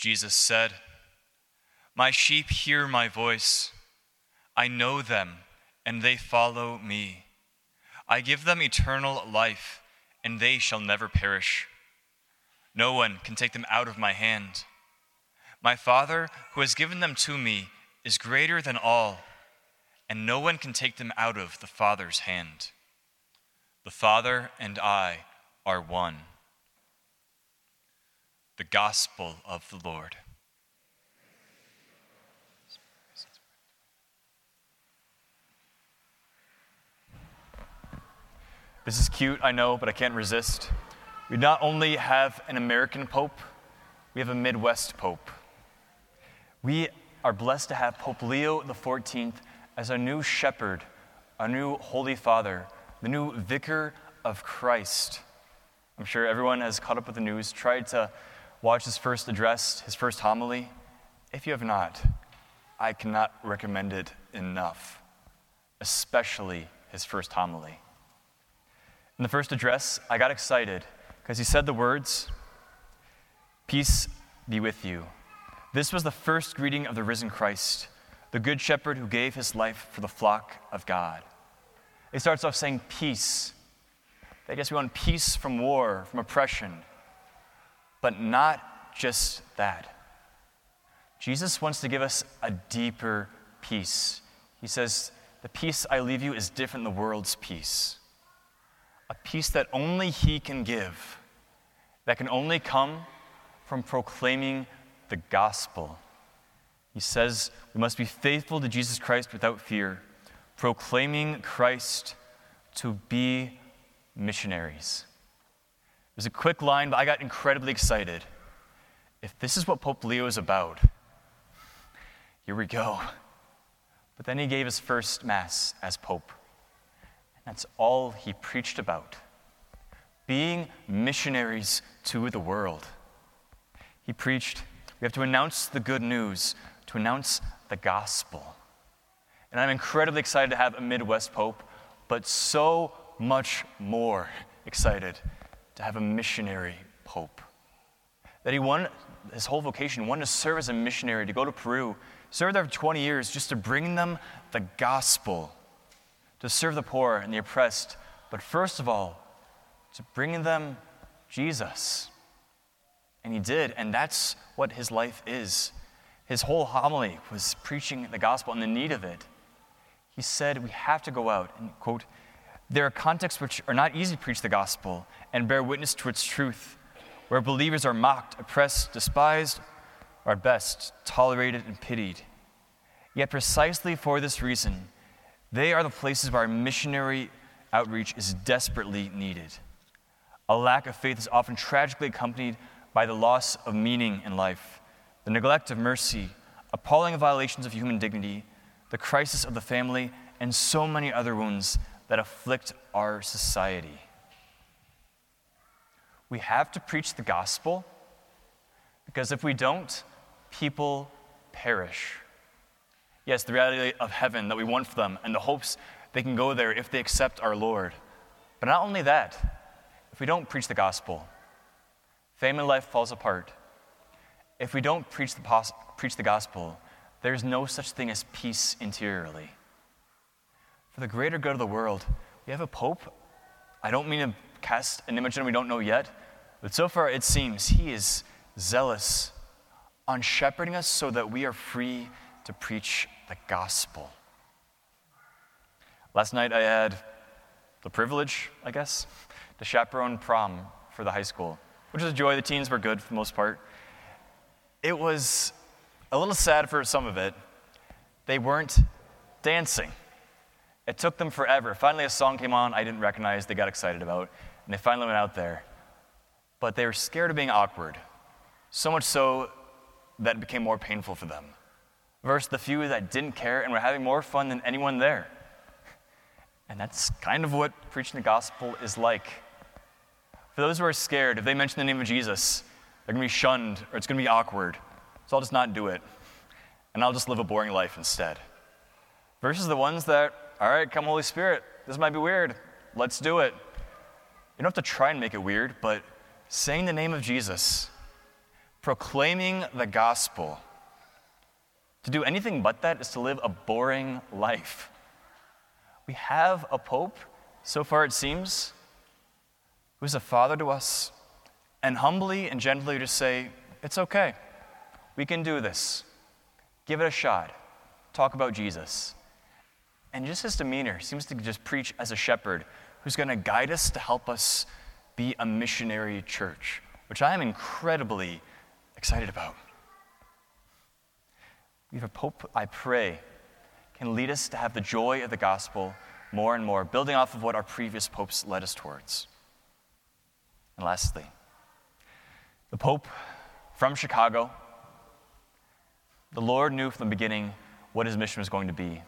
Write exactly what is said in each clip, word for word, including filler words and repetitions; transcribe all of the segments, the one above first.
Jesus said, "My sheep hear my voice. I know them, and they follow me. I give them eternal life, and they shall never perish. No one can take them out of my hand. My Father, who has given them to me, is greater than all, and no one can take them out of the Father's hand. The Father and I are one." The Gospel of the Lord. This is cute, I know, but I can't resist. We not only have an American Pope, we have a Midwest Pope. We are blessed to have Pope Leo the fourteenth as our new shepherd, our new Holy Father, the new Vicar of Christ. I'm sure everyone has caught up with the news, tried to watch his first address, his first homily. If you have not, I cannot recommend it enough, especially his first homily. In the first address, I got excited because he said the words, "Peace be with you." This was the first greeting of the risen Christ, the good shepherd who gave his life for the flock of God. He starts off saying peace. I guess we want peace from war, from oppression, but not just that. Jesus wants to give us a deeper peace. He says, "The peace I leave you is different than the world's peace." A peace that only he can give, that can only come from proclaiming the gospel. He says we must be faithful to Jesus Christ without fear, proclaiming Christ to be missionaries. There's a quick line, but I got incredibly excited. If this is what Pope Leo is about, here we go. But then he gave his first Mass as Pope. That's all he preached about, being missionaries to the world. He preached, we have to announce the good news, to announce the gospel. And I'm incredibly excited to have a Midwest Pope, but so much more excited to have a missionary Pope. That he won his whole vocation, wanted to serve as a missionary, to go to Peru, serve there for twenty years just to bring them the gospel, to serve the poor and the oppressed, but first of all, to bring them Jesus. And he did, and that's what his life is. His whole homily was preaching the gospel and the need of it. He said we have to go out and, quote, "There are contexts which are not easy to preach the gospel and bear witness to its truth, where believers are mocked, oppressed, despised, or at best, tolerated and pitied. Yet precisely for this reason, they are the places where our missionary outreach is desperately needed. A lack of faith is often tragically accompanied by the loss of meaning in life, the neglect of mercy, appalling violations of human dignity, the crisis of the family, and so many other wounds that afflict our society. We have to preach the gospel because if we don't, people perish. Yes, the reality of heaven that we want for them and the hopes they can go there if they accept our Lord. But not only that, if we don't preach the gospel, family life falls apart. If we don't preach the, pos- preach the gospel, there's no such thing as peace interiorly. For the greater good of the world, we have a pope. I don't mean to cast an image on him we don't know yet, but so far it seems he is zealous on shepherding us so that we are free to preach the gospel. Last night I had the privilege, I guess, to chaperone prom for the high school, which was a joy. The teens were good for the most part. It was a little sad for some of it. They weren't dancing. It took them forever. Finally a song came on I didn't recognize, they got excited about, and they finally went out there. But they were scared of being awkward, so much so that it became more painful for them. Versus the few that didn't care and were having more fun than anyone there. And that's kind of what preaching the gospel is like. For those who are scared, if they mention the name of Jesus, they're going to be shunned or it's going to be awkward. So I'll just not do it. And I'll just live a boring life instead. Versus the ones that, all right, come Holy Spirit, this might be weird. Let's do it. You don't have to try and make it weird, but saying the name of Jesus, proclaiming the gospel. To do anything but that is to live a boring life. We have a pope, so far it seems, who's a father to us, and humbly and gently just say, it's okay, we can do this. Give it a shot. Talk about Jesus. And just his demeanor seems to just preach as a shepherd who's going to guide us to help us be a missionary church, which I am incredibly excited about. We have a pope, I pray, can lead us to have the joy of the gospel more and more, building off of what our previous popes led us towards. And lastly, the Pope from Chicago, the Lord knew from the beginning what his mission was going to be.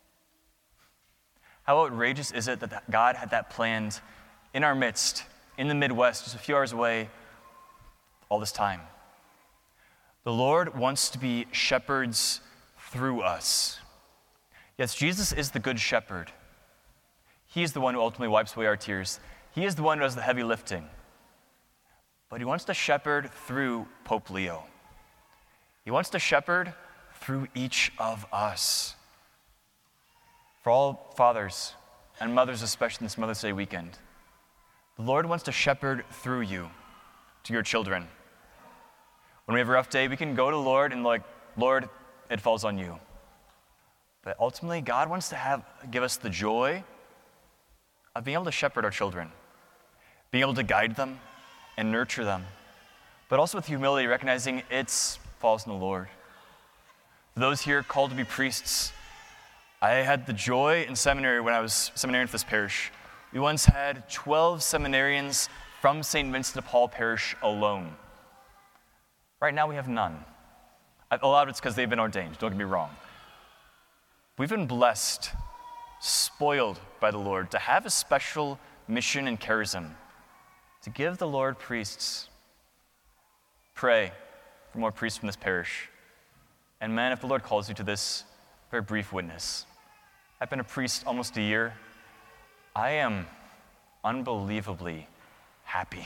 How outrageous is it that God had that planned in our midst, in the Midwest, just a few hours away, all this time. The Lord wants to be shepherds through us. Yes, Jesus is the good shepherd. He is the one who ultimately wipes away our tears. He is the one who does the heavy lifting. But he wants to shepherd through Pope Leo. He wants to shepherd through each of us. For all fathers and mothers, especially this Mother's Day weekend, the Lord wants to shepherd through you to your children. When we have a rough day, we can go to the Lord and like, Lord, it falls on you. But ultimately, God wants to have give us the joy of being able to shepherd our children, being able to guide them and nurture them, but also with humility, recognizing it falls on the Lord. For those here called to be priests, I had the joy in seminary when I was seminarian for this parish. We once had twelve seminarians from Saint Vincent de Paul Parish alone. Right now we have none. A lot of it's because they've been ordained, don't get me wrong. We've been blessed, spoiled by the Lord to have a special mission and charism, to give the Lord priests. Pray for more priests from this parish. And man, if the Lord calls you to this, very brief witness. I've been a priest almost a year. I am unbelievably happy.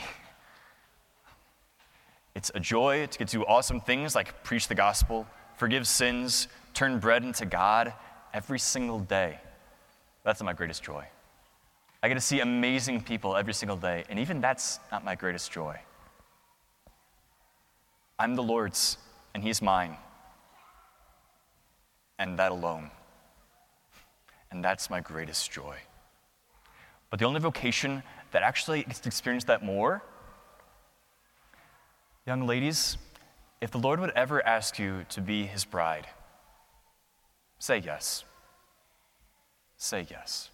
It's a joy to get to do awesome things like preach the gospel, forgive sins, turn bread into God every single day. That's not my greatest joy. I get to see amazing people every single day, and even that's not my greatest joy. I'm the Lord's, and He's mine. And that alone. And that's my greatest joy. But the only vocation that actually gets to experience that more, young ladies, if the Lord would ever ask you to be His bride, say yes. Say yes.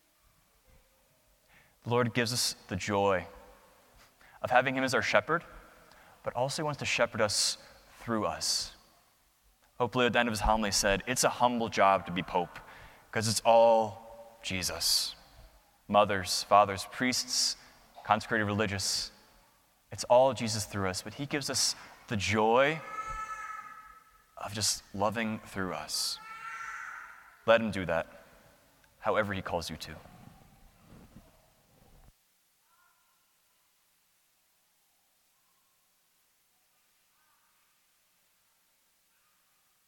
The Lord gives us the joy of having Him as our shepherd, but also He wants to shepherd us through us. Hopefully at the end of his homily said, it's a humble job to be Pope, because it's all Jesus. Mothers, fathers, priests, consecrated religious, it's all Jesus through us, but He gives us the joy of just loving through us. Let Him do that, however He calls you to.